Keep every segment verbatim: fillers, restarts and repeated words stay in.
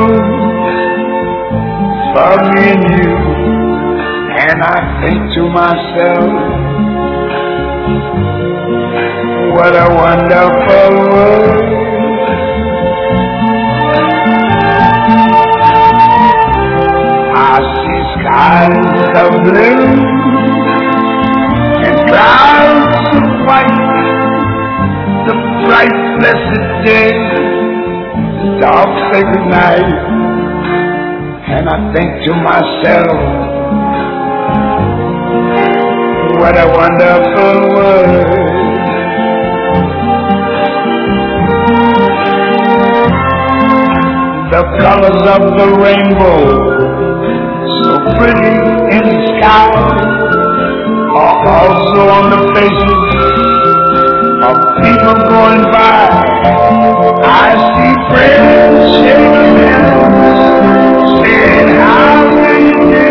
room for me and you. And I think to myself, what a wonderful world. I see skies of blue and clouds of white, the bright blessed day, the dark sacred night. And I think to myself, what a wonderful world. The colors of the rainbow, so pretty in the sky, are also on the faces of people going by. I see friends shaking hands, saying how do you do.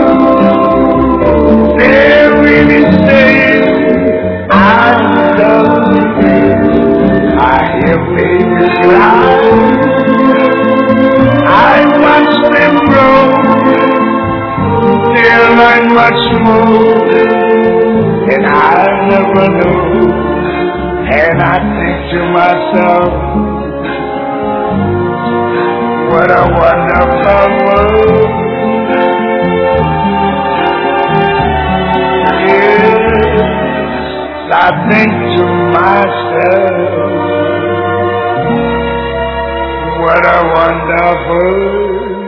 They're really saying I love you. I hear babies cry, I watch them grow. They'll learn much more than I never knew. And I think to myself, what a wonderful world. Yes, I think to myself, what a wonderful world.